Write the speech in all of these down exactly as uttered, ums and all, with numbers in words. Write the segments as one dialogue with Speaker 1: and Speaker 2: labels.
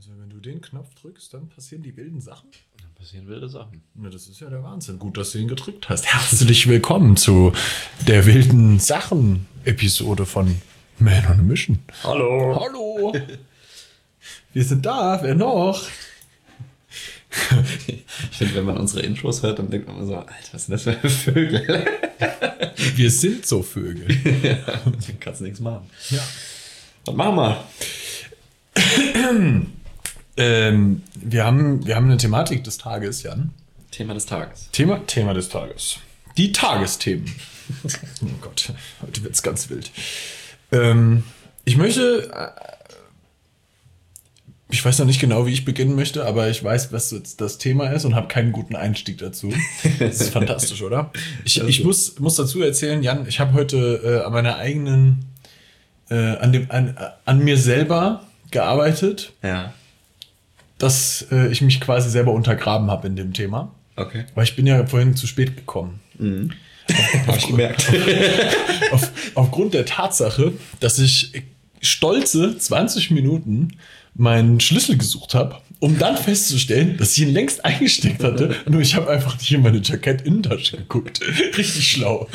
Speaker 1: Also wenn du den Knopf drückst, dann passieren die wilden Sachen.
Speaker 2: Dann passieren wilde Sachen.
Speaker 1: Na, das ist ja der Wahnsinn. Gut, dass du ihn gedrückt hast. Herzlich willkommen zu der wilden Sachen-Episode von Man on a Mission.
Speaker 2: Hallo.
Speaker 1: Hallo. Wir sind da. Wer noch?
Speaker 2: Ich finde, wenn man unsere Intros hört, dann denkt man immer so, Alter, was sind das für Vögel?
Speaker 1: Wir sind so Vögel.
Speaker 2: Ja, dann kannst du nichts machen.
Speaker 1: Ja.
Speaker 2: Was machen wir?
Speaker 1: ähm, wir, haben, wir haben eine Thematik des Tages, Jan.
Speaker 2: Thema des Tages.
Speaker 1: Thema, Thema des Tages. Die Tagesthemen. Oh Gott, heute wird's ganz wild. Ähm, ich möchte... Äh, Ich weiß noch nicht genau, wie ich beginnen möchte, aber ich weiß, was jetzt das Thema ist und habe keinen guten Einstieg dazu. Das ist fantastisch, oder? Ich, ich muss, muss dazu erzählen, Jan, ich habe heute äh, an meiner eigenen, äh, an, dem, an, an mir selber gearbeitet,
Speaker 2: Ja.
Speaker 1: dass äh, ich mich quasi selber untergraben habe in dem Thema.
Speaker 2: Okay.
Speaker 1: Weil ich bin ja vorhin zu spät gekommen.
Speaker 2: Mhm. Habe ich gemerkt.
Speaker 1: Auf, aufgrund der Tatsache, dass ich stolze zwanzig Minuten meinen Schlüssel gesucht habe, um dann festzustellen, dass ich ihn längst eingesteckt hatte. Nur ich habe einfach nicht in meine Jackett-Innentasche geguckt. Richtig schlau.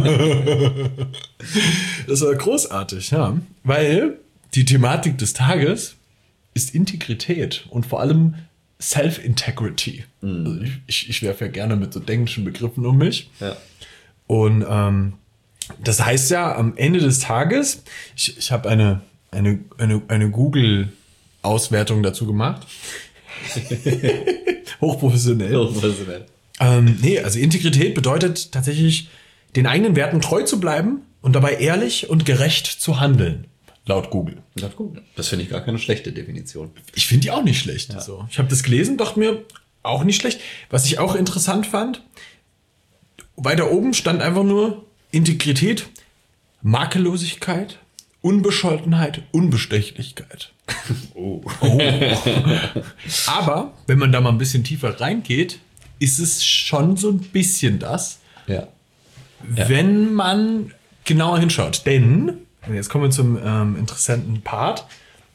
Speaker 1: Das war großartig, ja. Weil die Thematik des Tages ist Integrität und vor allem Self-Integrity. Mhm. Also ich, ich, ich werfe ja gerne mit so englischen Begriffen um mich.
Speaker 2: Ja.
Speaker 1: Und ähm, das heißt ja, am Ende des Tages, ich, ich habe eine, eine, eine, eine Google-Auswertung dazu gemacht. Hochprofessionell.
Speaker 2: Hochprofessionell.
Speaker 1: Ähm, nee, also Integrität bedeutet tatsächlich, den eigenen Werten treu zu bleiben und dabei ehrlich und gerecht zu handeln. Laut Google.
Speaker 2: Laut Google. Das finde ich gar keine schlechte Definition.
Speaker 1: Ich finde die auch nicht schlecht.
Speaker 2: Ja.
Speaker 1: So. Ich habe das gelesen, dachte mir, auch nicht schlecht. Was ich auch interessant fand, weiter oben stand einfach nur Integrität, Makellosigkeit, Unbescholtenheit, Unbestechlichkeit.
Speaker 2: Oh.
Speaker 1: Oh. Aber wenn man da mal ein bisschen tiefer reingeht, ist es schon so ein bisschen das,
Speaker 2: Ja.
Speaker 1: wenn man genauer hinschaut. Denn, und jetzt kommen wir zum ähm, interessanten Part,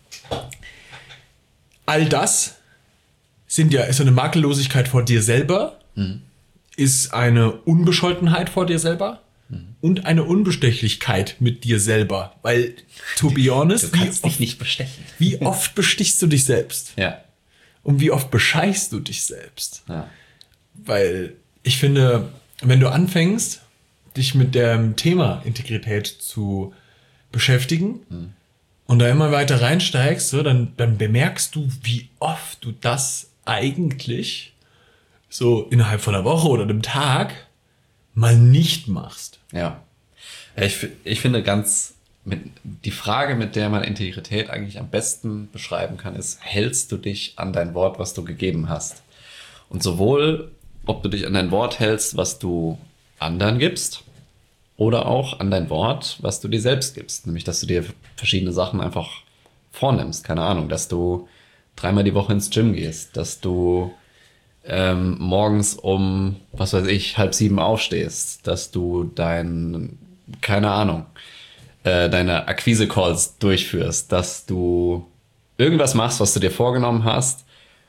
Speaker 1: all das sind ja, ist eine Makellosigkeit vor dir selber, mhm. ist eine Unbescholtenheit vor dir selber mhm. und eine Unbestechlichkeit mit dir selber. Weil, to be honest,
Speaker 2: Du kannst
Speaker 1: wie,
Speaker 2: dich nicht bestechen.
Speaker 1: wie oft bestichst du dich selbst?
Speaker 2: Ja.
Speaker 1: Und wie oft bescheißt du dich selbst?
Speaker 2: Ja.
Speaker 1: Weil ich finde, wenn du anfängst, dich mit dem Thema Integrität zu beschäftigen mhm. und da immer weiter reinsteigst, so, dann, dann bemerkst du, wie oft du das eigentlich so innerhalb von einer Woche oder einem Tag mal nicht machst.
Speaker 2: Ja. Ja, ich, f- ich finde ganz, mit, die Frage, mit der man Integrität eigentlich am besten beschreiben kann, ist, hältst du dich an dein Wort, was du gegeben hast? Und sowohl, ob du dich an dein Wort hältst, was du anderen gibst, oder auch an dein Wort, was du dir selbst gibst. Nämlich, dass du dir verschiedene Sachen einfach vornimmst. Keine Ahnung, dass du dreimal die Woche ins Gym gehst, dass du ähm, morgens um, was weiß ich, halb sieben aufstehst, dass du dein, keine Ahnung, äh, deine Akquise-Calls durchführst, dass du irgendwas machst, was du dir vorgenommen hast.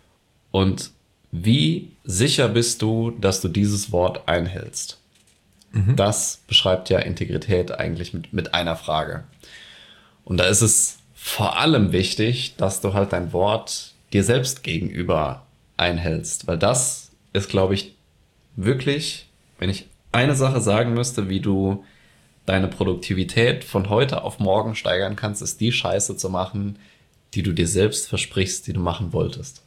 Speaker 2: Und wie sicher bist du, dass du dieses Wort einhältst? Mhm. Das beschreibt ja Integrität eigentlich mit, mit einer Frage. Und da ist es vor allem wichtig, dass du halt dein Wort dir selbst gegenüber einhältst. Weil das ist, glaube ich, wirklich, wenn ich eine Sache sagen müsste, wie du deine Produktivität von heute auf morgen steigern kannst, ist die Scheiße zu machen, die du dir selbst versprichst, die du machen wolltest.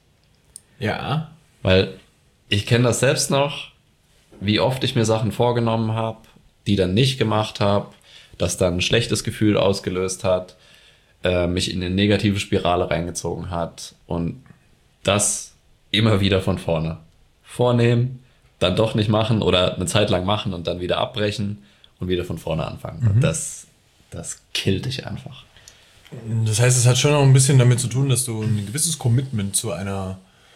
Speaker 1: Ja.
Speaker 2: Weil ich kenne das selbst noch, wie oft ich mir Sachen vorgenommen habe, die dann nicht gemacht habe, das dann ein schlechtes Gefühl ausgelöst hat, äh, mich in eine negative Spirale reingezogen hat und das immer wieder von vorne. Vornehmen, dann doch nicht machen oder eine Zeit lang machen und dann wieder abbrechen und wieder von vorne anfangen. Mhm. Das, das killt dich einfach.
Speaker 1: Das heißt, es hat schon noch ein bisschen damit zu tun, dass du ein gewisses Commitment zu einer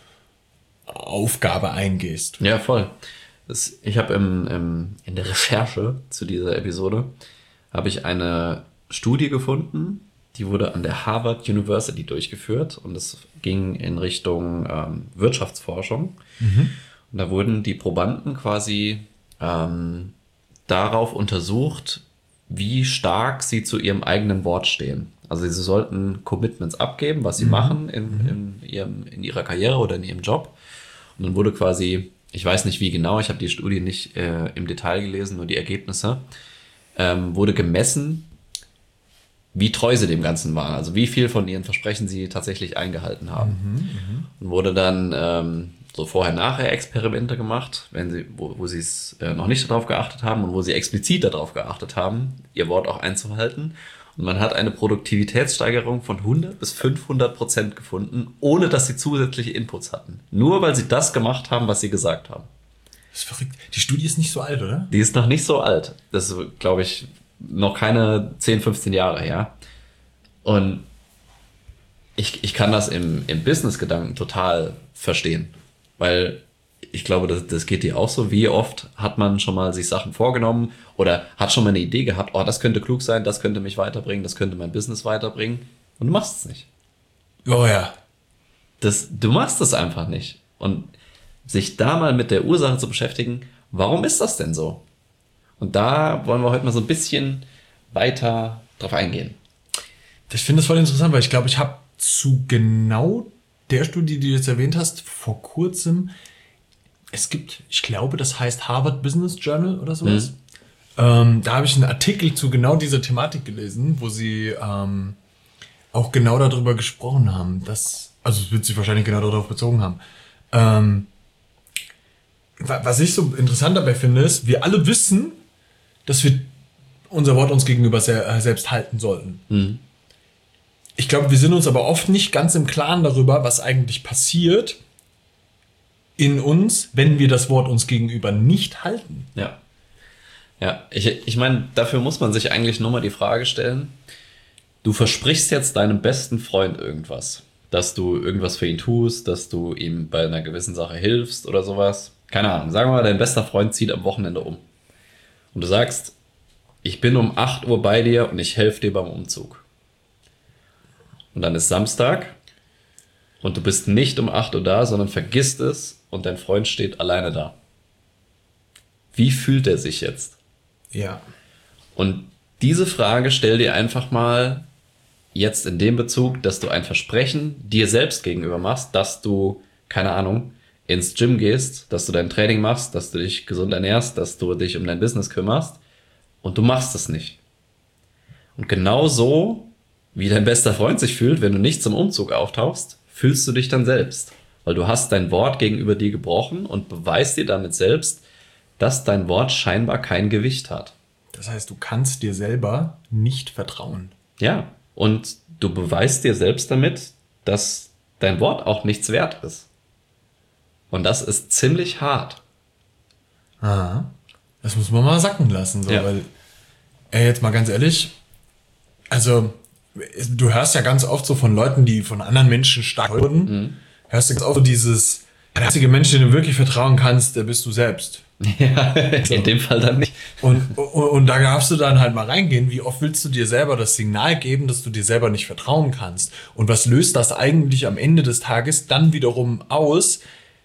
Speaker 1: Aufgabe eingehst.
Speaker 2: Ja, voll. Das, ich habe im, im, in der Recherche zu dieser Episode habe ich eine Studie gefunden, die wurde an der Harvard University durchgeführt und es ging in Richtung ähm, Wirtschaftsforschung.
Speaker 1: Mhm.
Speaker 2: Und da wurden die Probanden quasi ähm, darauf untersucht, wie stark sie zu ihrem eigenen Wort stehen. Also sie sollten Commitments abgeben, was sie
Speaker 1: Mhm.
Speaker 2: machen in, in, ihrem, in ihrer Karriere oder in ihrem Job. Und dann wurde quasi, ich weiß nicht wie genau, ich habe die Studie nicht äh, im Detail gelesen, nur die Ergebnisse, ähm, wurde gemessen, wie treu sie dem Ganzen waren. Also wie viel von ihren Versprechen sie tatsächlich eingehalten haben.
Speaker 1: Mhm.
Speaker 2: Und wurde dann ähm, so Vorher-Nachher-Experimente gemacht, wenn sie, wo, wo sie es äh, noch nicht darauf geachtet haben und wo sie explizit darauf geachtet haben, ihr Wort auch einzuhalten. Und man hat eine Produktivitätssteigerung von hundert bis fünfhundert Prozent gefunden, ohne dass sie zusätzliche Inputs hatten. Nur weil sie das gemacht haben, was sie gesagt haben.
Speaker 1: Das ist verrückt. Die Studie ist nicht so alt, oder?
Speaker 2: Die ist noch nicht so alt. Das ist, glaube ich, noch keine zehn, fünfzehn Jahre her. Und ich, ich kann das im, im Business-Gedanken total verstehen. Weil ich glaube, das, das geht dir auch so. Wie oft hat man schon mal sich Sachen vorgenommen oder hat schon mal eine Idee gehabt, oh, das könnte klug sein, das könnte mich weiterbringen, das könnte mein Business weiterbringen. Und du machst es nicht.
Speaker 1: Oh ja.
Speaker 2: Das, du machst es einfach nicht. Und sich da mal mit der Ursache zu beschäftigen, warum ist das denn so? Und da wollen wir heute mal so ein bisschen weiter drauf eingehen.
Speaker 1: Ich finde das voll interessant, weil ich glaube, ich habe zu genau der Studie, die du jetzt erwähnt hast, vor kurzem, es gibt, ich glaube, das heißt Harvard Business Journal oder sowas. Mhm. Ähm, da habe ich einen Artikel zu genau dieser Thematik gelesen, wo sie ähm, auch genau darüber gesprochen haben, dass, also es wird sich wahrscheinlich genau darauf bezogen haben. Ähm, was ich so interessant dabei finde, ist, wir alle wissen, dass wir unser Wort uns gegenüber sehr, selbst halten sollten.
Speaker 2: Mhm.
Speaker 1: Ich glaube, wir sind uns aber oft nicht ganz im Klaren darüber, was eigentlich passiert in uns, wenn wir das Wort uns gegenüber nicht halten.
Speaker 2: Ja. Ja, ich, ich meine, dafür muss man sich eigentlich nur mal die Frage stellen, du versprichst jetzt deinem besten Freund irgendwas, dass du irgendwas für ihn tust, dass du ihm bei einer gewissen Sache hilfst oder sowas. Keine Ahnung, sagen wir mal, dein bester Freund zieht am Wochenende um. Und du sagst, ich bin um acht Uhr bei dir und ich helfe dir beim Umzug. Und dann ist Samstag und du bist nicht um acht Uhr da, sondern vergisst es und dein Freund steht alleine da. Wie fühlt er sich jetzt?
Speaker 1: Ja.
Speaker 2: Und diese Frage stell dir einfach mal jetzt in dem Bezug, dass du ein Versprechen dir selbst gegenüber machst, dass du, keine Ahnung, ins Gym gehst, dass du dein Training machst, dass du dich gesund ernährst, dass du dich um dein Business kümmerst und du machst es nicht. Und genau so, wie dein bester Freund sich fühlt, wenn du nicht zum Umzug auftauchst, fühlst du dich dann selbst. Weil du hast dein Wort gegenüber dir gebrochen und beweist dir damit selbst, dass dein Wort scheinbar kein Gewicht hat.
Speaker 1: Das heißt, du kannst dir selber nicht vertrauen.
Speaker 2: Ja, und du beweist dir selbst damit, dass dein Wort auch nichts wert ist. Und das ist ziemlich hart.
Speaker 1: Aha. Das muss man mal sacken lassen. So,
Speaker 2: Ja.
Speaker 1: Weil, ey, jetzt mal ganz ehrlich, also du hörst ja ganz oft so von Leuten, die von anderen Menschen stark wurden,
Speaker 2: Mhm.
Speaker 1: hörst du ganz oft so dieses, der einzige Mensch, den du wirklich vertrauen kannst, der bist du selbst.
Speaker 2: Ja, in dem Fall dann nicht.
Speaker 1: Und, und, und da darfst du dann halt mal reingehen, wie oft willst du dir selber das Signal geben, dass du dir selber nicht vertrauen kannst? Und was löst das eigentlich am Ende des Tages dann wiederum aus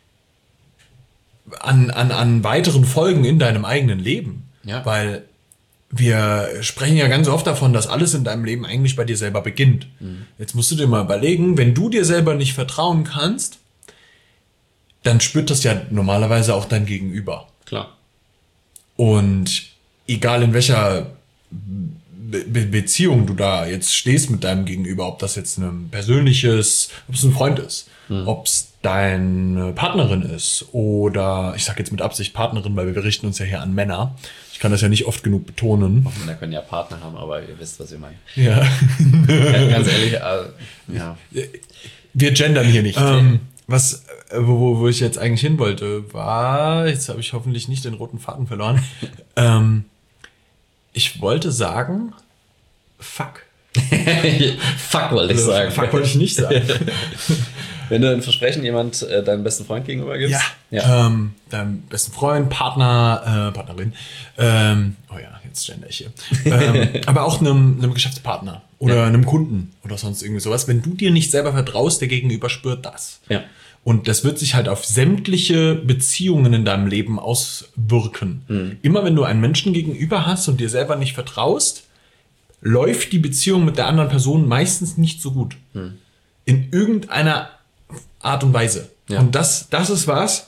Speaker 1: an, an, an weiteren Folgen in deinem eigenen Leben?
Speaker 2: Ja.
Speaker 1: Weil wir sprechen ja ganz oft davon, dass alles in deinem Leben eigentlich bei dir selber beginnt. Mhm. Jetzt musst du dir mal überlegen, wenn du dir selber nicht vertrauen kannst, dann spürt das ja normalerweise auch dein Gegenüber.
Speaker 2: Klar.
Speaker 1: Und egal in welcher Be- Be- Beziehung du da jetzt stehst mit deinem Gegenüber, ob das jetzt ein persönliches, ob es ein Freund ist, mhm. ob es deine Partnerin ist oder, ich sage jetzt mit Absicht Partnerin, weil wir richten uns ja hier an Männer. Ich kann das ja nicht oft genug betonen.
Speaker 2: Männer können ja Partner haben, aber ihr wisst, was ich meine.
Speaker 1: Ja.
Speaker 2: Ja, ganz ehrlich, äh, ja.
Speaker 1: Wir gendern hier nicht. Ähm, was, wo, wo ich jetzt eigentlich hin wollte, war, jetzt habe ich hoffentlich nicht den roten Faden verloren. ähm, ich wollte sagen, fuck.
Speaker 2: Fuck wollte ich sagen.
Speaker 1: Fuck wollte ich nicht sagen.
Speaker 2: Wenn du ein Versprechen jemand äh, deinem besten Freund gegenüber gibst.
Speaker 1: Ja,
Speaker 2: ja.
Speaker 1: Ähm, deinem besten Freund, Partner, äh, Partnerin. Ähm, oh ja, jetzt gender ich hier. ähm, aber auch einem, einem Geschäftspartner. oder
Speaker 2: Ja.
Speaker 1: einem Kunden oder sonst irgendwie sowas. Wenn du dir nicht selber vertraust, der Gegenüber spürt das.
Speaker 2: Ja.
Speaker 1: Und das wird sich halt auf sämtliche Beziehungen in deinem Leben auswirken.
Speaker 2: Mhm.
Speaker 1: Immer wenn du einen Menschen gegenüber hast und dir selber nicht vertraust, läuft die Beziehung mit der anderen Person meistens nicht so gut.
Speaker 2: Mhm.
Speaker 1: In irgendeiner Art und Weise.
Speaker 2: Ja.
Speaker 1: Und das, das ist was,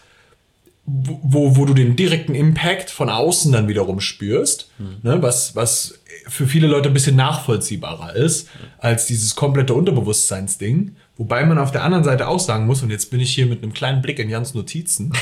Speaker 1: wo, wo du den direkten Impact von außen dann wiederum spürst,
Speaker 2: Mhm.
Speaker 1: ne, was, was für viele Leute ein bisschen nachvollziehbarer ist, als dieses komplette Unterbewusstseinsding. Wobei man auf der anderen Seite auch sagen muss, und jetzt bin ich hier mit einem kleinen Blick in Jans Notizen,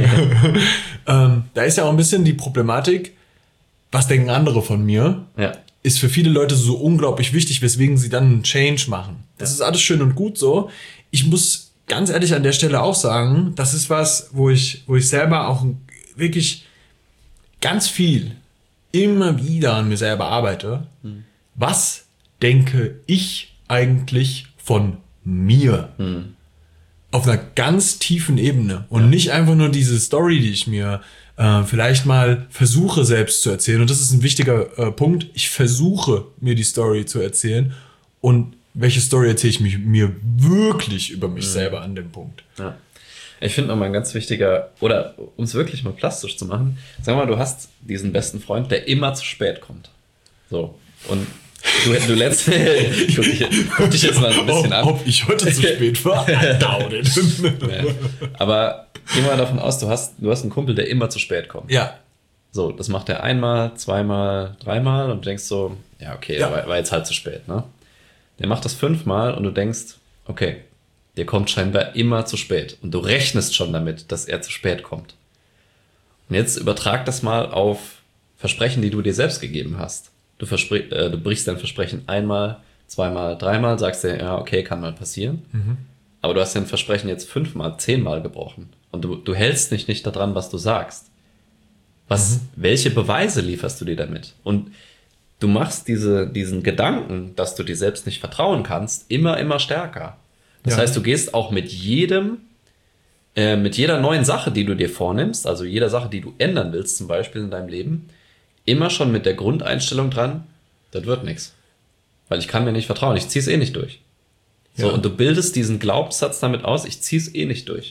Speaker 1: ähm, da ist ja auch ein bisschen die Problematik, was denken andere von mir,
Speaker 2: Ja.
Speaker 1: ist für viele Leute so unglaublich wichtig, weswegen sie dann einen Change machen. Das ist alles schön und gut so. Ich muss ganz ehrlich an der Stelle auch sagen, das ist was, wo ich, wo ich selber auch wirklich ganz viel immer wieder an mir selber arbeite.
Speaker 2: Mhm.
Speaker 1: Was denke ich eigentlich von mir?
Speaker 2: Mhm.
Speaker 1: Auf einer ganz tiefen Ebene und ja. nicht einfach nur diese Story, die ich mir äh, vielleicht mal versuche selbst zu erzählen. Und das ist ein wichtiger äh, Punkt. Ich versuche mir die Story zu erzählen und welche Story erzähle ich mich, mir wirklich über mich mhm. selber an dem Punkt.
Speaker 2: Ja. Ich finde nochmal ein ganz wichtiger, oder um es wirklich mal plastisch zu machen, sag mal, du hast diesen besten Freund, der immer zu spät kommt. So. Und du, du letzt, guck, dich, guck dich jetzt mal ein bisschen an.
Speaker 1: Ob ich heute zu spät war? I doubt it.
Speaker 2: Ja. Aber geh mal davon aus, du hast, du hast einen Kumpel, der immer zu spät kommt.
Speaker 1: Ja.
Speaker 2: So, das macht er einmal, zweimal, dreimal und du denkst so, ja, okay, ja. War, war jetzt halt zu spät, ne? Der macht das fünfmal und du denkst, okay, der kommt scheinbar immer zu spät. Und du rechnest schon damit, dass er zu spät kommt. Und jetzt übertrag das mal auf Versprechen, die du dir selbst gegeben hast. Du, verspr- äh, du brichst dein Versprechen einmal, zweimal, dreimal, sagst dir, ja, okay, kann mal passieren. Mhm. Aber du hast dein Versprechen jetzt fünfmal, zehnmal gebrochen. Und du, du hältst dich nicht daran, was du sagst. Was, mhm. Welche Beweise lieferst du dir damit? Und du machst diese, diesen Gedanken, dass du dir selbst nicht vertrauen kannst, immer, immer stärker. Das ja. heißt, du gehst auch mit jedem, äh, mit jeder neuen Sache, die du dir vornimmst, also jeder Sache, die du ändern willst, zum Beispiel in deinem Leben, immer schon mit der Grundeinstellung dran, das wird nichts. Weil ich kann mir nicht vertrauen, ich zieh's eh nicht durch. So, ja. Und du bildest diesen Glaubenssatz damit aus, ich zieh's eh nicht durch.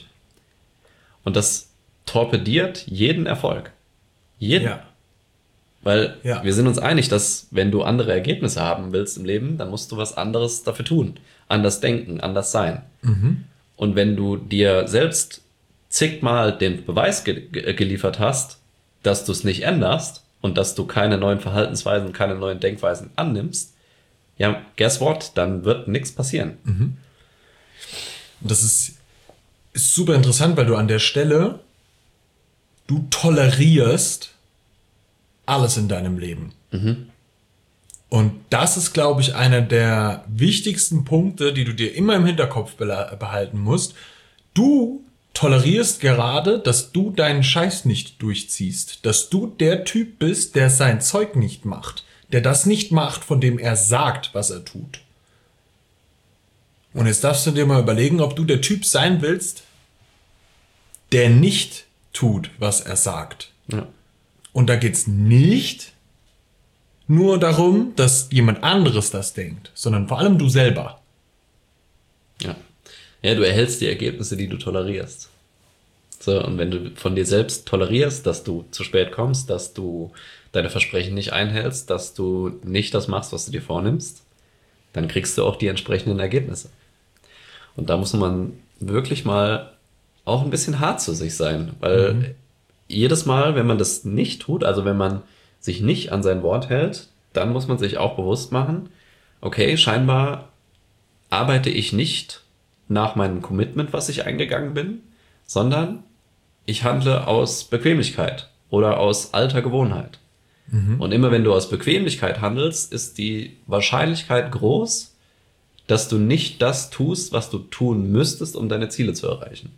Speaker 2: Und das torpediert jeden Erfolg. Jeden.
Speaker 1: Ja.
Speaker 2: Weil
Speaker 1: ja.
Speaker 2: wir sind uns einig, dass wenn du andere Ergebnisse haben willst im Leben, dann musst du was anderes dafür tun. Anders denken, anders sein.
Speaker 1: Mhm.
Speaker 2: Und wenn du dir selbst zigmal den Beweis ge- ge- geliefert hast, dass du es nicht änderst und dass du keine neuen Verhaltensweisen, keine neuen Denkweisen annimmst, ja, guess what? Dann wird nichts passieren.
Speaker 1: Mhm. Das ist, ist super interessant, weil du an der Stelle, du tolerierst alles in deinem Leben.
Speaker 2: Mhm.
Speaker 1: Und das ist, glaube ich, einer der wichtigsten Punkte, die du dir immer im Hinterkopf behalten musst. Du tolerierst gerade, dass du deinen Scheiß nicht durchziehst. Dass du der Typ bist, der sein Zeug nicht macht. Der das nicht macht, von dem er sagt, was er tut. Und jetzt darfst du dir mal überlegen, ob du der Typ sein willst, der nicht tut, was er sagt.
Speaker 2: Ja.
Speaker 1: Und da geht's nicht nur darum, dass jemand anderes das denkt, sondern vor allem du selber.
Speaker 2: Ja. Ja, du erhältst die Ergebnisse, die du tolerierst. So, und wenn du von dir selbst tolerierst, dass du zu spät kommst, dass du deine Versprechen nicht einhältst, dass du nicht das machst, was du dir vornimmst, dann kriegst du auch die entsprechenden Ergebnisse. Und da muss man wirklich mal auch ein bisschen hart zu sich sein, weil mhm. jedes Mal, wenn man das nicht tut, also wenn man sich nicht an sein Wort hält, dann muss man sich auch bewusst machen, okay, scheinbar arbeite ich nicht nach meinem Commitment, was ich eingegangen bin, sondern ich handle aus Bequemlichkeit oder aus alter Gewohnheit. Mhm. Und immer wenn du aus Bequemlichkeit handelst, ist die Wahrscheinlichkeit groß, dass du nicht das tust, was du tun müsstest, um deine Ziele zu erreichen.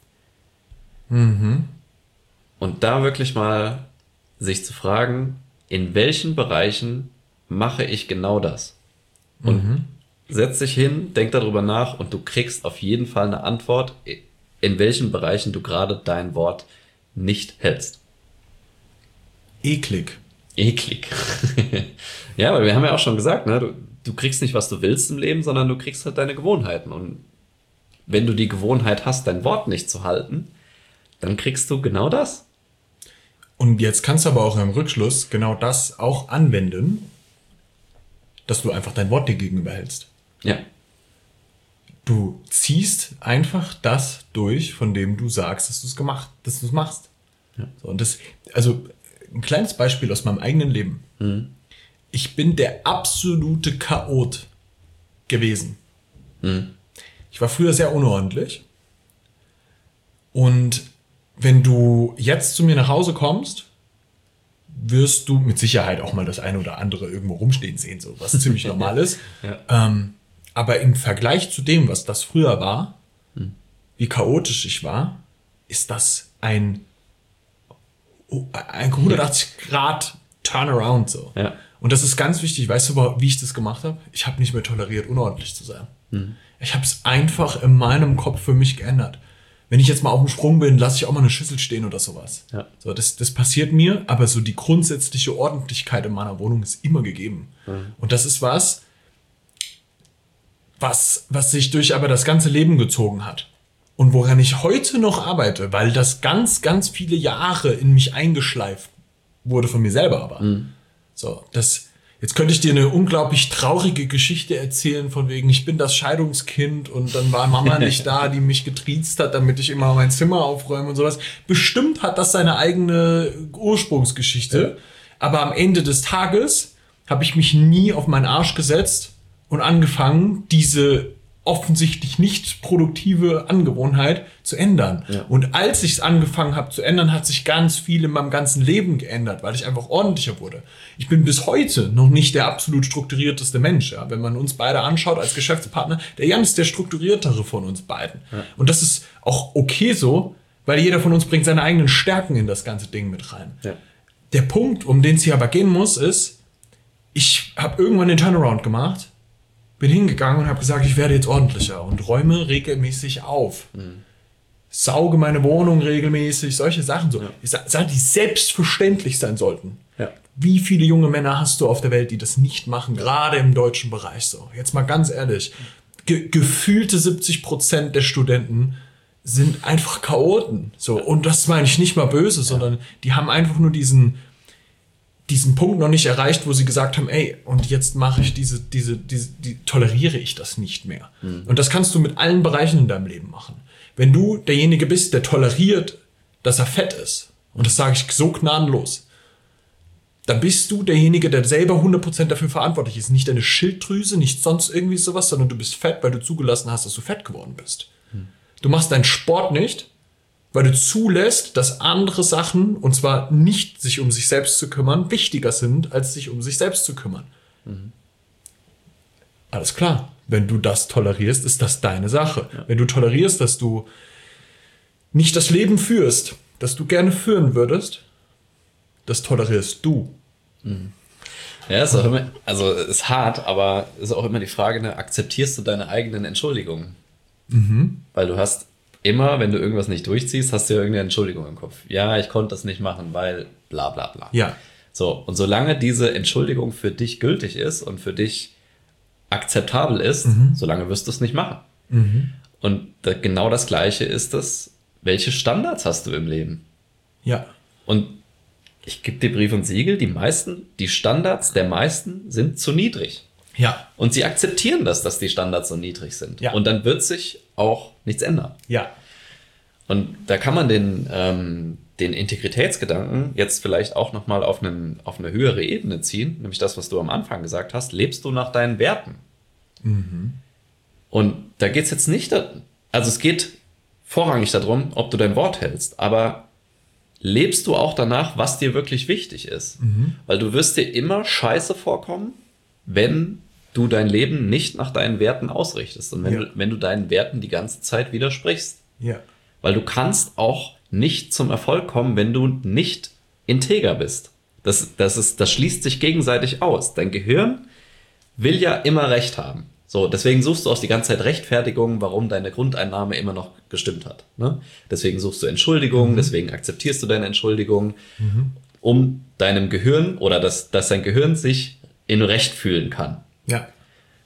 Speaker 1: Mhm.
Speaker 2: Und da wirklich mal sich zu fragen, in welchen Bereichen mache ich genau das? Und mhm. setz dich hin, denk darüber nach und du kriegst auf jeden Fall eine Antwort, in welchen Bereichen du gerade dein Wort nicht hältst.
Speaker 1: Eklig.
Speaker 2: Eklig. Ja, weil wir haben ja auch schon gesagt, ne, du, du kriegst nicht, was du willst im Leben, sondern du kriegst halt deine Gewohnheiten. Und wenn du die Gewohnheit hast, dein Wort nicht zu halten, dann kriegst du genau das.
Speaker 1: Und jetzt kannst du aber auch im Rückschluss genau das auch anwenden, dass du einfach dein Wort dir gegenüber hältst.
Speaker 2: Ja.
Speaker 1: Du ziehst einfach das durch, von dem du sagst, dass du es gemacht, dass du es machst.
Speaker 2: Ja.
Speaker 1: So, und das, also ein kleines Beispiel aus meinem eigenen Leben.
Speaker 2: Mhm.
Speaker 1: Ich bin der absolute Chaot gewesen.
Speaker 2: Mhm.
Speaker 1: Ich war früher sehr unordentlich. Und wenn du jetzt zu mir nach Hause kommst, wirst du mit Sicherheit auch mal das eine oder andere irgendwo rumstehen sehen, so was ziemlich normal ist.
Speaker 2: Ja.
Speaker 1: Ähm, aber im Vergleich zu dem, was das früher war, hm. wie chaotisch ich war, ist das ein, ein hundertachtzig Grad Turnaround so.
Speaker 2: Ja.
Speaker 1: Und das ist ganz wichtig. Weißt du, wie ich das gemacht habe? Ich habe nicht mehr toleriert, unordentlich zu sein. Hm. Ich habe es einfach in meinem Kopf für mich geändert. Wenn ich jetzt mal auf dem Sprung bin, lasse ich auch mal eine Schüssel stehen oder sowas. Ja. So, das, das passiert mir, aber so die grundsätzliche Ordentlichkeit in meiner Wohnung ist immer gegeben. Mhm. Und das ist was, was, was sich durch aber das ganze Leben gezogen hat. Und woran ich heute noch arbeite, weil das ganz, ganz viele Jahre in mich eingeschleift wurde von mir selber aber. Mhm. So, das, jetzt könnte ich dir eine unglaublich traurige Geschichte erzählen, von wegen, ich bin das Scheidungskind und dann war Mama nicht da, die mich getriezt hat, damit ich immer mein Zimmer aufräume und sowas. Bestimmt hat das seine eigene Ursprungsgeschichte, ja. Aber am Ende des Tages habe ich mich nie auf meinen Arsch gesetzt und angefangen, diese offensichtlich nicht produktive Angewohnheit zu ändern. Ja. Und als ich es angefangen habe zu ändern, hat sich ganz viel in meinem ganzen Leben geändert, weil ich einfach ordentlicher wurde. Ich bin bis heute noch nicht der absolut strukturierteste Mensch. Ja? Wenn man uns beide anschaut als Geschäftspartner, der Jan ist der strukturiertere von uns beiden. Ja. Und das ist auch okay so, weil jeder von uns bringt seine eigenen Stärken in das ganze Ding mit rein. Ja. Der Punkt, um den es hier aber gehen muss, ist, ich habe irgendwann den Turnaround gemacht, bin hingegangen und habe gesagt, ich werde jetzt ordentlicher und räume regelmäßig auf. Mhm. Sauge meine Wohnung regelmäßig, solche Sachen. So. Ja. Sachen, die selbstverständlich sein sollten. Ja. Wie viele junge Männer hast du auf der Welt, die das nicht machen, gerade im deutschen Bereich so? Jetzt mal ganz ehrlich, ge- gefühlte siebzig Prozent der Studenten sind einfach Chaoten. So. Und das meine ich nicht mal böse, ja. sondern die haben einfach nur diesen... diesen Punkt noch nicht erreicht, wo sie gesagt haben, ey, und jetzt mache ich diese, diese, diese, die, toleriere ich das nicht mehr. Mhm. Und das kannst du mit allen Bereichen in deinem Leben machen. Wenn du derjenige bist, der toleriert, dass er fett ist, und das sage ich so gnadenlos, dann bist du derjenige, der selber hundert Prozent dafür verantwortlich ist. Nicht deine Schilddrüse, nicht sonst irgendwie sowas, sondern du bist fett, weil du zugelassen hast, dass du fett geworden bist. Mhm. Du machst deinen Sport nicht, weil du zulässt, dass andere Sachen, und zwar nicht sich um sich selbst zu kümmern, wichtiger sind, als sich um sich selbst zu kümmern. Mhm. Alles klar. Wenn du das tolerierst, ist das deine Sache. Ja. Wenn du tolerierst, dass du nicht das Leben führst, das du gerne führen würdest, das tolerierst du.
Speaker 2: Mhm. Ja, ist auch immer, also ist hart, aber ist auch immer die Frage, ne, akzeptierst du deine eigenen Entschuldigungen? Mhm. Weil du hast immer, wenn du irgendwas nicht durchziehst, hast du ja irgendeine Entschuldigung im Kopf. Ja, ich konnte das nicht machen, weil bla bla bla.
Speaker 1: Ja.
Speaker 2: So, und solange diese Entschuldigung für dich gültig ist und für dich akzeptabel ist, mhm. solange wirst du es nicht machen. Mhm. Und da, genau das Gleiche ist es, welche Standards hast du im Leben?
Speaker 1: Ja.
Speaker 2: Und ich gebe dir Brief und Siegel, die meisten, die Standards der meisten sind zu niedrig.
Speaker 1: Ja.
Speaker 2: Und sie akzeptieren das, dass die Standards so niedrig sind.
Speaker 1: Ja.
Speaker 2: Und dann wird sich auch nichts ändern.
Speaker 1: Ja.
Speaker 2: Und da kann man den, ähm, den Integritätsgedanken jetzt vielleicht auch nochmal auf, auf eine höhere Ebene ziehen, nämlich das, was du am Anfang gesagt hast, lebst du nach deinen Werten? Mhm. Und da geht es jetzt nicht, also es geht vorrangig darum, ob du dein Wort hältst, aber lebst du auch danach, was dir wirklich wichtig ist? Mhm. Weil du wirst dir immer scheiße vorkommen, wenn du dein Leben nicht nach deinen Werten ausrichtest und wenn, ja. du, wenn du deinen Werten die ganze Zeit widersprichst.
Speaker 1: Ja.
Speaker 2: Weil du kannst auch nicht zum Erfolg kommen, wenn du nicht integer bist. Das, das, ist, das schließt sich gegenseitig aus. Dein Gehirn will ja immer Recht haben. So, deswegen suchst du auch die ganze Zeit Rechtfertigungen, warum deine Grundeinnahme immer noch gestimmt hat. Ne? Deswegen suchst du Entschuldigungen, mhm. deswegen akzeptierst du deine Entschuldigungen, mhm. um deinem Gehirn oder dass, dass dein Gehirn sich in Recht fühlen kann.
Speaker 1: Ja.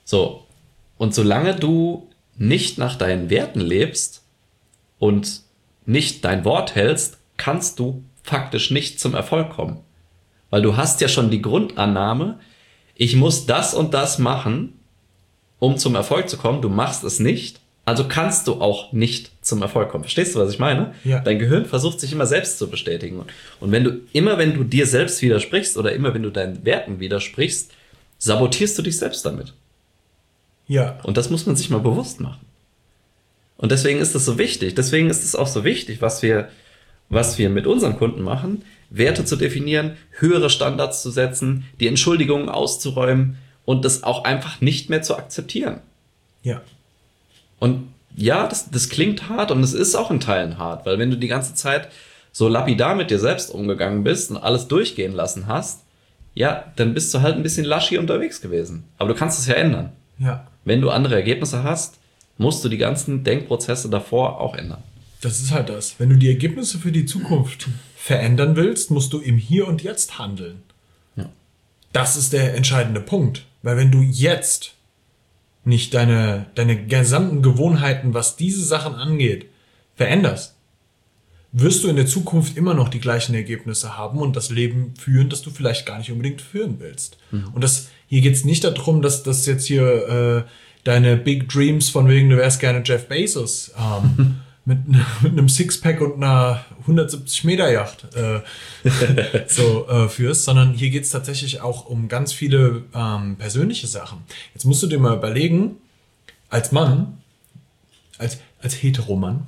Speaker 2: So. Und solange du nicht nach deinen Werten lebst und nicht dein Wort hältst, kannst du faktisch nicht zum Erfolg kommen. Weil du hast ja schon die Grundannahme, ich muss das und das machen, um zum Erfolg zu kommen. Du machst es nicht, also kannst du auch nicht zum Erfolg kommen. Verstehst du, was ich meine?
Speaker 1: Ja.
Speaker 2: Dein Gehirn versucht sich immer selbst zu bestätigen. Und wenn du immer, wenn du dir selbst widersprichst oder immer, wenn du deinen Werten widersprichst, sabotierst du dich selbst damit.
Speaker 1: Ja.
Speaker 2: Und das muss man sich mal bewusst machen. Und deswegen ist es so wichtig. Deswegen ist es auch so wichtig, was wir, was wir mit unseren Kunden machen, Werte zu definieren, höhere Standards zu setzen, die Entschuldigungen auszuräumen und das auch einfach nicht mehr zu akzeptieren.
Speaker 1: Ja.
Speaker 2: Und ja, das, das klingt hart und es ist auch in Teilen hart, weil wenn du die ganze Zeit so lapidar mit dir selbst umgegangen bist und alles durchgehen lassen hast, ja, dann bist du halt ein bisschen laschi unterwegs gewesen. Aber du kannst es ja ändern.
Speaker 1: Ja.
Speaker 2: Wenn du andere Ergebnisse hast, musst du die ganzen Denkprozesse davor auch ändern.
Speaker 1: Das ist halt das. Wenn du die Ergebnisse für die Zukunft verändern willst, musst du im Hier und Jetzt handeln.
Speaker 2: Ja.
Speaker 1: Das ist der entscheidende Punkt. Weil wenn du jetzt nicht deine, deine gesamten Gewohnheiten, was diese Sachen angeht, veränderst, wirst du in der Zukunft immer noch die gleichen Ergebnisse haben und das Leben führen, das du vielleicht gar nicht unbedingt führen willst. Mhm. Und das, hier geht's nicht darum, dass das jetzt hier äh, deine Big Dreams von wegen, du wärst gerne Jeff Bezos ähm, mit, mit einem Sixpack und einer hundertsiebzig Meter Yacht äh, so äh, führst, sondern hier geht's tatsächlich auch um ganz viele ähm, persönliche Sachen. Jetzt musst du dir mal überlegen, als Mann, als, als Heteromann,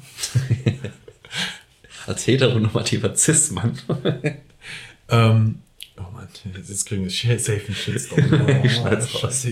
Speaker 2: als heteronormativer Cis-Mann.
Speaker 1: ähm, oh Mann, jetzt kriegen wir safe einen Shitstorm. Oh,
Speaker 2: ich schneid's raus.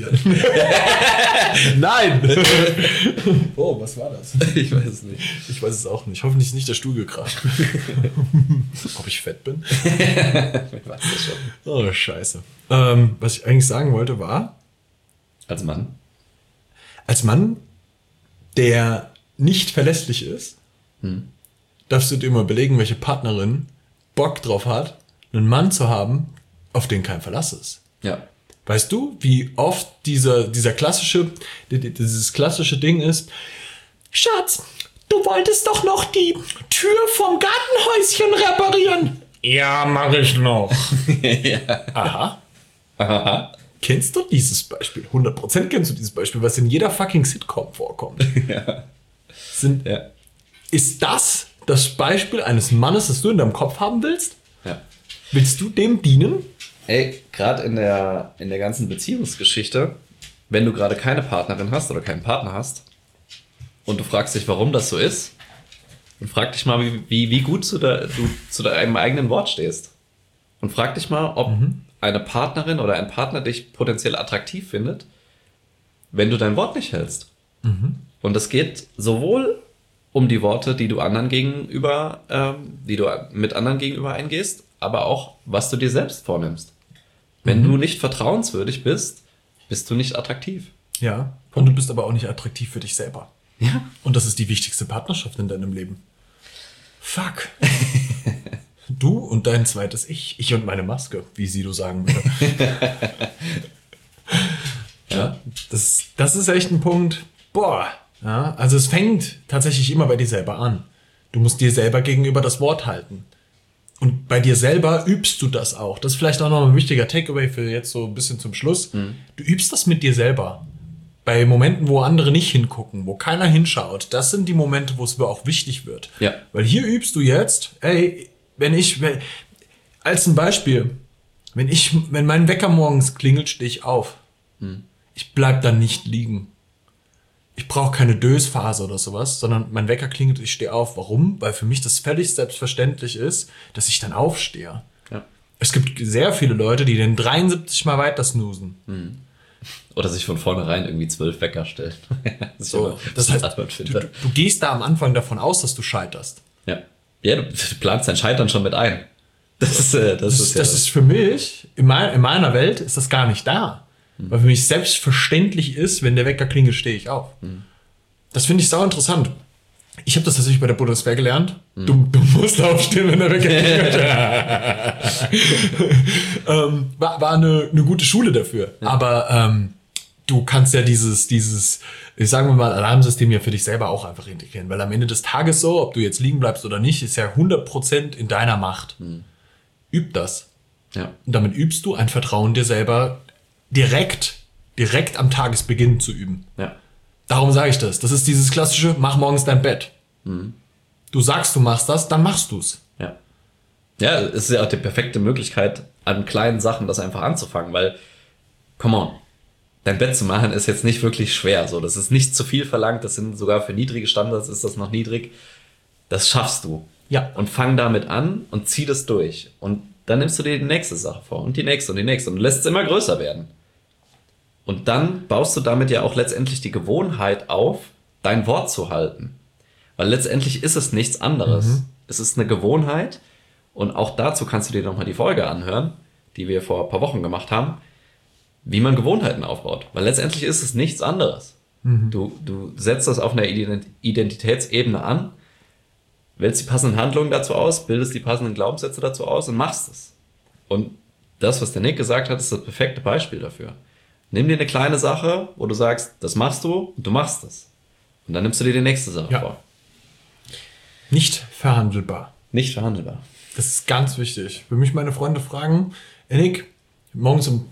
Speaker 1: Nein! Oh, was war das?
Speaker 2: Ich weiß es nicht.
Speaker 1: Ich weiß es auch nicht. Hoffentlich ist nicht der Stuhl gekracht. Ob ich fett bin?
Speaker 2: Ich weiß das schon.
Speaker 1: Oh, scheiße. Ähm, was ich eigentlich sagen wollte war...
Speaker 2: Als Mann?
Speaker 1: Als Mann, der nicht verlässlich ist, hm. darfst du dir mal überlegen, welche Partnerin Bock drauf hat, einen Mann zu haben, auf den kein Verlass ist.
Speaker 2: Ja.
Speaker 1: Weißt du, wie oft dieser, dieser klassische, dieses klassische Ding ist, Schatz, du wolltest doch noch die Tür vom Gartenhäuschen reparieren. Ja, mach ich noch.
Speaker 2: Ja.
Speaker 1: Aha.
Speaker 2: Aha.
Speaker 1: Kennst du dieses Beispiel? hundert Prozent kennst du dieses Beispiel, was in jeder fucking Sitcom vorkommt.
Speaker 2: Ja.
Speaker 1: Sind,
Speaker 2: ja.
Speaker 1: Ist das das Beispiel eines Mannes, das du in deinem Kopf haben willst?
Speaker 2: Ja.
Speaker 1: Willst du dem dienen?
Speaker 2: Ey, gerade in der, in der ganzen Beziehungsgeschichte, wenn du gerade keine Partnerin hast oder keinen Partner hast und du fragst dich, warum das so ist, dann frag dich mal, wie, wie, wie gut zu der, du zu deinem eigenen Wort stehst. Und frag dich mal, ob mhm. eine Partnerin oder ein Partner dich potenziell attraktiv findet, wenn du dein Wort nicht hältst.
Speaker 1: Mhm.
Speaker 2: Und es geht sowohl um die Worte, die du anderen gegenüber, ähm, die du mit anderen gegenüber eingehst, aber auch, was du dir selbst vornimmst. Wenn
Speaker 1: mhm.
Speaker 2: du nicht vertrauenswürdig bist, bist du nicht attraktiv.
Speaker 1: Ja, und du bist aber auch nicht attraktiv für dich selber.
Speaker 2: Ja.
Speaker 1: Und das ist die wichtigste Partnerschaft in deinem Leben. Fuck. Du und dein zweites Ich. Ich und meine Maske, wie Sido sagen würde. Ja, das, das ist echt ein Punkt. Boah. Ja, also es fängt tatsächlich immer bei dir selber an. Du musst dir selber gegenüber das Wort halten. Und bei dir selber übst du das auch. Das ist vielleicht auch noch ein wichtiger Takeaway für jetzt so ein bisschen zum Schluss. Mhm. Du übst das mit dir selber. Bei Momenten, wo andere nicht hingucken, wo keiner hinschaut, das sind die Momente, wo es auch wichtig wird.
Speaker 2: Ja.
Speaker 1: Weil hier übst du jetzt, ey, wenn ich, wenn, als ein Beispiel, wenn ich, wenn mein Wecker morgens klingelt, stehe ich auf. Mhm. Ich bleib dann nicht liegen. Ich brauche keine Dösphase oder sowas, sondern mein Wecker klingelt, ich stehe auf. Warum? Weil für mich das völlig selbstverständlich ist, dass ich dann aufstehe.
Speaker 2: Ja.
Speaker 1: Es gibt sehr viele Leute, die den dreiundsiebzig Mal weiter snoosen.
Speaker 2: Mhm. Oder sich von vornherein irgendwie zwölf Wecker stellen. das
Speaker 1: so, das heißt, du, du, du gehst da am Anfang davon aus, dass du scheiterst.
Speaker 2: Ja, ja, du planst dein Scheitern schon mit ein. Das ist, äh, das,
Speaker 1: das,
Speaker 2: ist, ja
Speaker 1: das ist für mich, in, mein, in meiner Welt ist das gar nicht da. Mhm. Weil für mich selbstverständlich ist, wenn der Wecker klingelt, stehe ich auf. Mhm. Das finde ich sau interessant. Ich habe das tatsächlich bei der Bundeswehr gelernt. Mhm. Du, du musst aufstehen, wenn der Wecker klingelt. ähm, war war eine, eine gute Schule dafür. Ja. Aber ähm, du kannst ja dieses, dieses, ich sagen wir mal, Alarmsystem ja für dich selber auch einfach integrieren. Weil am Ende des Tages so, ob du jetzt liegen bleibst oder nicht, ist ja hundert Prozent in deiner Macht. Mhm. Üb das.
Speaker 2: Ja.
Speaker 1: Und damit übst du ein Vertrauen dir selber direkt, direkt am Tagesbeginn zu üben.
Speaker 2: Ja.
Speaker 1: Darum sage ich das. Das ist dieses klassische, mach morgens dein Bett. Mhm. Du sagst, du machst das, dann machst du's.
Speaker 2: Ja. Ja, es ist ja auch die perfekte Möglichkeit, an kleinen Sachen das einfach anzufangen, weil, come on, dein Bett zu machen ist jetzt nicht wirklich schwer. So, das ist nicht zu viel verlangt, das sind sogar für niedrige Standards ist das noch niedrig. Das schaffst du.
Speaker 1: Ja.
Speaker 2: Und fang damit an und zieh das durch. Und dann nimmst du dir die nächste Sache vor und die nächste und die nächste und lässt es immer größer werden. Und dann baust du damit ja auch letztendlich die Gewohnheit auf, dein Wort zu halten. Weil letztendlich ist es nichts anderes. Mhm. Es ist eine Gewohnheit und auch dazu kannst du dir nochmal die Folge anhören, die wir vor ein paar Wochen gemacht haben, wie man Gewohnheiten aufbaut. Weil letztendlich ist es nichts anderes. Mhm. Du, du setzt das auf einer Identitätsebene an, wählst die passenden Handlungen dazu aus, bildest die passenden Glaubenssätze dazu aus und machst es. Und das, was der Nick gesagt hat, ist das perfekte Beispiel dafür. Nimm dir eine kleine Sache, wo du sagst, das machst du und du machst es. Und dann nimmst du dir die nächste Sache
Speaker 1: ja.
Speaker 2: vor.
Speaker 1: Nicht verhandelbar.
Speaker 2: Nicht verhandelbar.
Speaker 1: Das ist ganz wichtig. Wenn mich meine Freunde fragen, hey Nick, morgens um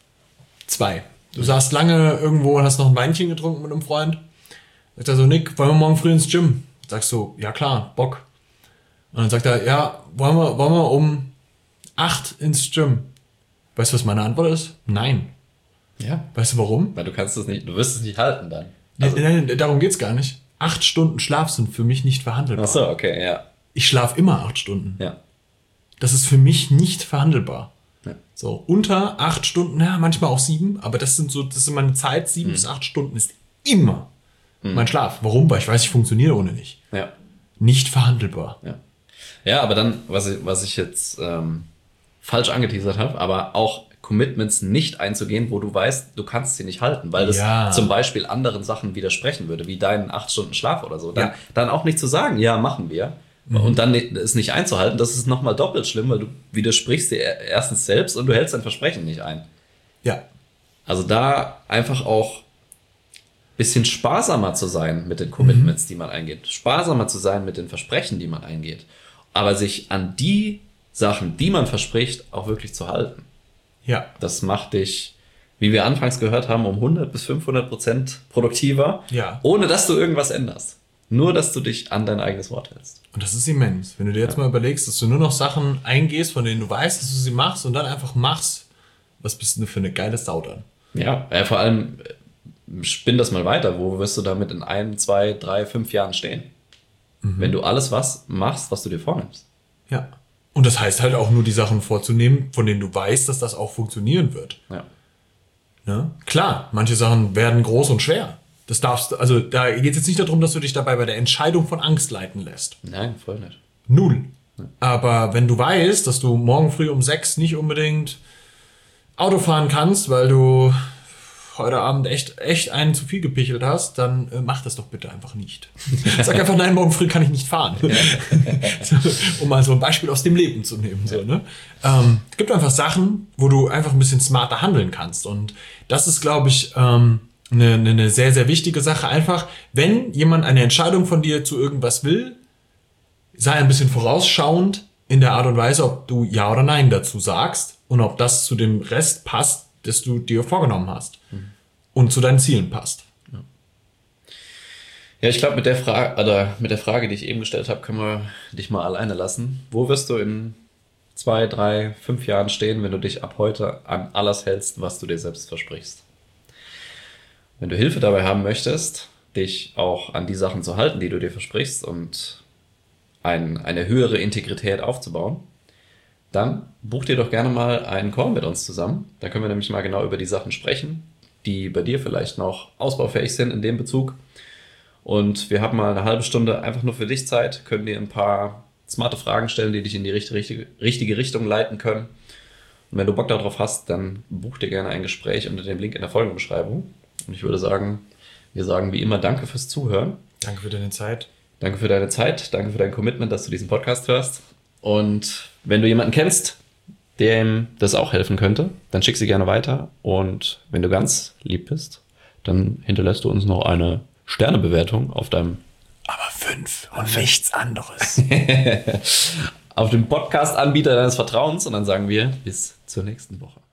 Speaker 1: zwei. Du saßt lange irgendwo und hast noch ein Weinchen getrunken mit einem Freund. Sagt er so, Nick, wollen wir morgen früh ins Gym? Sagst du, ja klar, Bock. Und dann sagt er, ja, wollen wir, wollen wir um acht ins Gym? Weißt du, was meine Antwort ist? Nein.
Speaker 2: Ja.
Speaker 1: Weißt du warum?
Speaker 2: Weil du kannst es nicht, du wirst es nicht halten dann.
Speaker 1: Also nein, nein, darum geht's gar nicht. Acht Stunden Schlaf sind für mich nicht verhandelbar.
Speaker 2: Ach so, okay, ja.
Speaker 1: Ich schlafe immer acht Stunden.
Speaker 2: Ja.
Speaker 1: Das ist für mich nicht verhandelbar.
Speaker 2: Ja.
Speaker 1: So, unter acht Stunden, ja, manchmal auch sieben, aber das sind so, das ist meine Zeit, sieben mhm. bis acht Stunden ist immer mhm. mein Schlaf. Warum? Weil ich weiß, ich funktioniere ohne nicht.
Speaker 2: Ja.
Speaker 1: Nicht verhandelbar.
Speaker 2: Ja. Ja, aber dann, was ich, was ich jetzt ähm, falsch angeteasert habe, aber auch Commitments nicht einzugehen, wo du weißt, du kannst sie nicht halten, weil das
Speaker 1: ja.
Speaker 2: zum Beispiel anderen Sachen widersprechen würde, wie deinen acht Stunden Schlaf oder so. Dann,
Speaker 1: ja.
Speaker 2: dann auch nicht zu sagen, ja, machen wir. Mhm. Und dann es nicht einzuhalten, das ist nochmal doppelt schlimm, weil du widersprichst dir erstens selbst und du hältst dein Versprechen nicht ein.
Speaker 1: Ja.
Speaker 2: Also da einfach auch ein bisschen sparsamer zu sein mit den Commitments, mhm. die man eingeht. Sparsamer zu sein mit den Versprechen, die man eingeht. Aber sich an die Sachen, die man verspricht, auch wirklich zu halten.
Speaker 1: Ja.
Speaker 2: Das macht dich, wie wir anfangs gehört haben, um hundert bis fünfhundert Prozent produktiver,
Speaker 1: ja.
Speaker 2: ohne dass du irgendwas änderst. Nur, dass du dich an dein eigenes Wort hältst.
Speaker 1: Und das ist immens. Wenn du dir jetzt ja. mal überlegst, dass du nur noch Sachen eingehst, von denen du weißt, dass du sie machst und dann einfach machst, was bist du für eine geile Sau dann?
Speaker 2: Ja, ja, vor allem spinn das mal weiter. Wo wirst du damit in ein, zwei, drei, fünf Jahren stehen? Mhm. Wenn du alles was machst, was du dir vornimmst.
Speaker 1: Ja. Und das heißt halt auch nur, die Sachen vorzunehmen, von denen du weißt, dass das auch funktionieren wird.
Speaker 2: Ja.
Speaker 1: Ne? Klar, manche Sachen werden groß und schwer. Das darfst du, also da geht es jetzt nicht darum, dass du dich dabei bei der Entscheidung von Angst leiten lässt.
Speaker 2: Nein, voll nicht.
Speaker 1: Null.
Speaker 2: Ja.
Speaker 1: Aber wenn du weißt, dass du morgen früh um sechs nicht unbedingt Auto fahren kannst, weil du heute Abend echt, echt einen zu viel gepichelt hast, dann äh, mach das doch bitte einfach nicht. Sag einfach, nein, morgen früh kann ich nicht fahren. so, um mal so ein Beispiel aus dem Leben zu nehmen. So, ne? ähm, es gibt einfach Sachen, wo du einfach ein bisschen smarter handeln kannst. Und das ist, glaube ich, ähm, eine, eine sehr, sehr wichtige Sache. Einfach, wenn jemand eine Entscheidung von dir zu irgendwas will, sei ein bisschen vorausschauend in der Art und Weise, ob du Ja oder Nein dazu sagst und ob das zu dem Rest passt, das du dir vorgenommen hast mhm. und zu deinen Zielen passt.
Speaker 2: Ja, ja ich glaube, mit der Frage, oder mit der Frage, die ich eben gestellt habe, können wir dich mal alleine lassen. Wo wirst du in zwei, drei, fünf Jahren stehen, wenn du dich ab heute an alles hältst, was du dir selbst versprichst? Wenn du Hilfe dabei haben möchtest, dich auch an die Sachen zu halten, die du dir versprichst und ein, eine höhere Integrität aufzubauen, dann buch dir doch gerne mal einen Call mit uns zusammen. Da können wir nämlich mal genau über die Sachen sprechen, die bei dir vielleicht noch ausbaufähig sind in dem Bezug. Und wir haben mal eine halbe Stunde einfach nur für dich Zeit, können dir ein paar smarte Fragen stellen, die dich in die richtige, richtige, richtige Richtung leiten können. Und wenn du Bock darauf hast, dann buch dir gerne ein Gespräch unter dem Link in der Folgenbeschreibung. Und ich würde sagen, wir sagen wie immer Danke fürs Zuhören.
Speaker 1: Danke für deine Zeit.
Speaker 2: Danke für deine Zeit, danke für dein Commitment, dass du diesen Podcast hörst. Und wenn du jemanden kennst, dem das auch helfen könnte, dann schick sie gerne weiter. Und wenn du ganz lieb bist, dann hinterlässt du uns noch eine Sternebewertung auf deinem
Speaker 1: Aber fünf und nichts anderes.
Speaker 2: auf dem Podcast-Anbieter deines Vertrauens und dann sagen wir bis zur nächsten Woche.